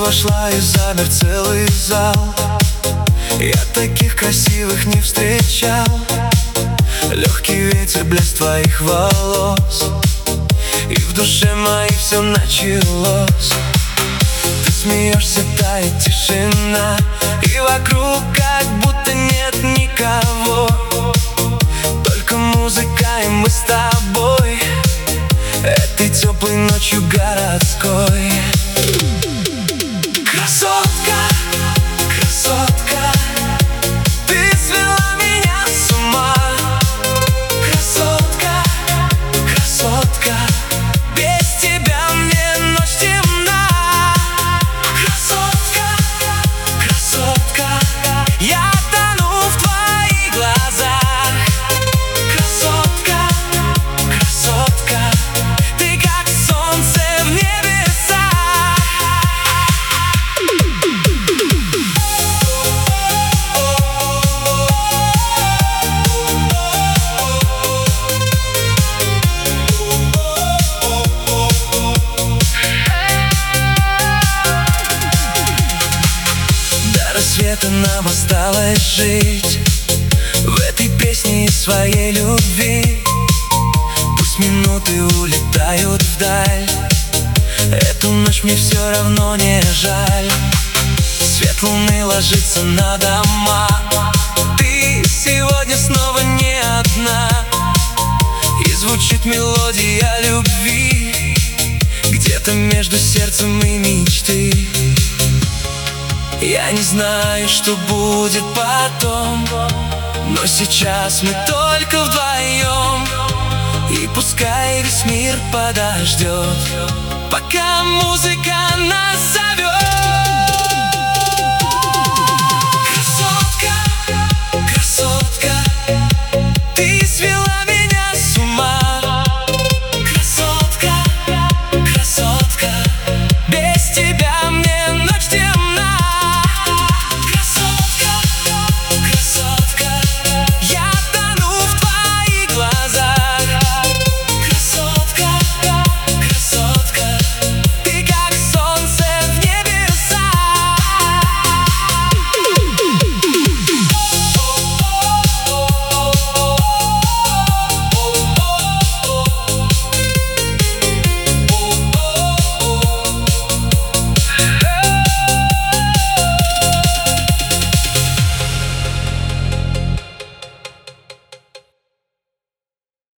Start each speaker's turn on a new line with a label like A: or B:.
A: вошла и замер целый зал. Я таких красивых не встречал. Легкий ветер, блеск твоих волос, и в душе моей все началось. Ты смеешься, тает тишина, и вокруг как будто нет никого. Только музыка и мы с тобой этой теплой ночью городской. Красотка, красотка, ты свела меня с ума. Красотка, красотка, без тебя мне ночь темна. Красотка, красотка, я тону в твоих глазах. Красотка, красотка, ты как солнце в небесах. До рассвета нам осталось жить в этой песне из своей любви. Пусть минуты улетают вдаль, эту ночь мне все равно не жаль. Свет луны ложится на дома, ты сегодня снова не одна. И звучит мелодия любви где-то между сердцем и мечты. Я не знаю, что будет потом, но сейчас мы только вдвоем. И пускай весь мир подождет, пока музыка нас зовет.